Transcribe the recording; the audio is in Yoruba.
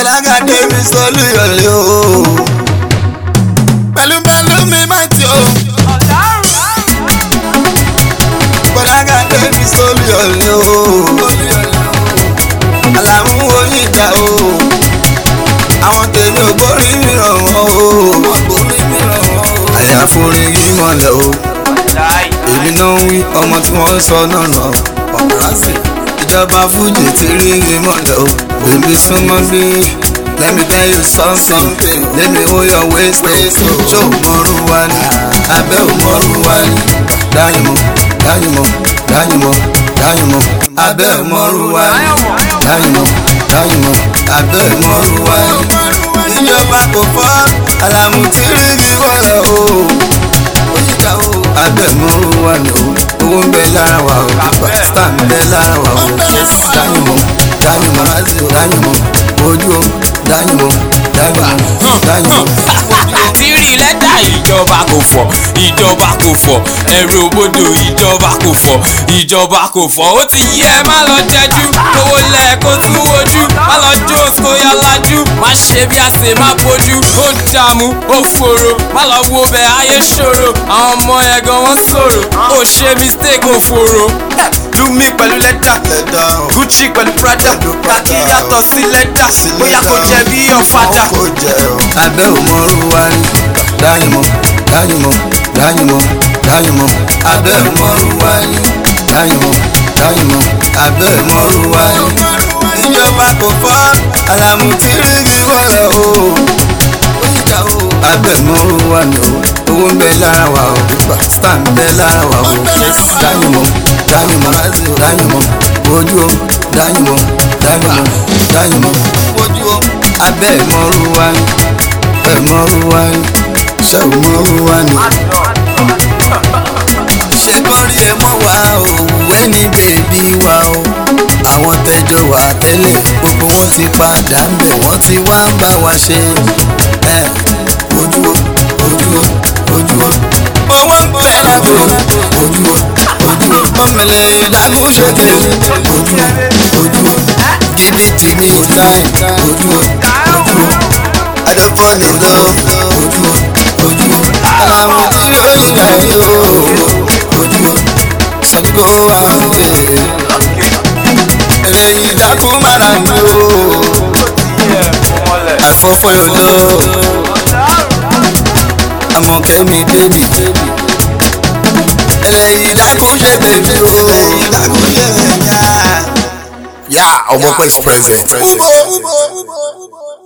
Bọ́lága Davis Olúyọ̀lé o. Pẹ̀lú mi máa ti o. Bọ́lága Davis Olúyọ̀lé o. Àlàmú Oyinda o. Àwọn tèmi ò gbórí mìíràn wọn o. Àyàforin yìí mọ̀lẹ́ o. Èmi náà ń wí ọmọ tí wọ́n ń sọ náà nà ọ̀pọ̀lọpọ̀. Ìjọba Fújì ti rí ìmọ̀lẹ̀ o. Baby súnmọ́ bí. Let me tell you something. Let me hold your waist. Ṣó mọ̀rú wa ni? Abẹ́ ò mọ̀rú wa ni? Dáyìmọ̀. Abẹ́ ò mọ̀rú wa ni? Dáyìmọ̀. Abẹ́ ò mọ̀rú wa ni? Ìjọba kò fọ́ Àlàmú tí rí ìmọ̀lẹ̀ o. Abẹ́ ò mọ̀rú wa ni o. Owó ń bẹ lára wa o. Star ń bẹ lára wa o. Dáyìmọ̀. Ojú o. Dáyìmọ̀. Tírí lẹ́tà ìjọba kò fọ̀ ẹ̀rù òbodò ìjọba kò fọ̀ ó ti yí ẹ má lọ jẹjú owó lẹ̀ kó tún wojú má lọ jó kó yọ lajú má ṣe bí àṣẹ má bójú ó dààmú ó fòrò má lọ wo bẹ̀ ayé ṣòro àwọn ọmọ ẹ̀gàn wọn sọ̀rọ̀ ó ṣe mistake ó fòrò. Lumi pẹ̀lú lẹ́dà Gucci pẹ̀lú Prada kàkí yàtọ̀ sí lẹ́dà bóyá kò jẹ bí ọ̀fadà. Abẹ́ ò mọ̀rú wa ni? Dáyìmọ̀. Abẹ́ ò mọ̀rú wa ni? Dáyìmọ̀. Abẹ́ ò mọ̀rú wa ni? Ìjọba kò fọ́ Àlàmú tí rí mi wọ̀lẹ̀ o. Abẹ́ ò mọ̀rú wa ni o. Owó ń bẹ lára wa o. Star ń bẹ lára wa o. Dáyìmọ̀. Ojú o. Dáyìmọ̀. Ojú o. Abẹ́ ò mọ̀rú wa ni? Ṣé ò mọ̀rú wa ni? Ṣé kọ́rí ẹ mọ́ wa o? Ẹni bèbí wa o. Àwọn tẹjọ wà tẹ́lẹ̀ gbogbo wọn ti padà ń bẹ̀ wọ́n ti wá ń bá wa ṣe. Ojú o. Owó ń bẹ lágbo. Ojú o. Ọmọlẹ̀ ìdágún ṣòkè. Ojú o. Jìbìtì ní ìsáì. Ojú o. I don't fall in love. Ojú o. Àlàmú tí ó yí láyé o. Ojú o. Ṣàngó àwùjẹ. Ẹlẹ́yin dákún mára ń lò. I fall for your love. Àmọ̀kẹ́ mi bébì. Ẹlẹ́yin dákún ṣe bèbí o. Yeah, Omokwe is present.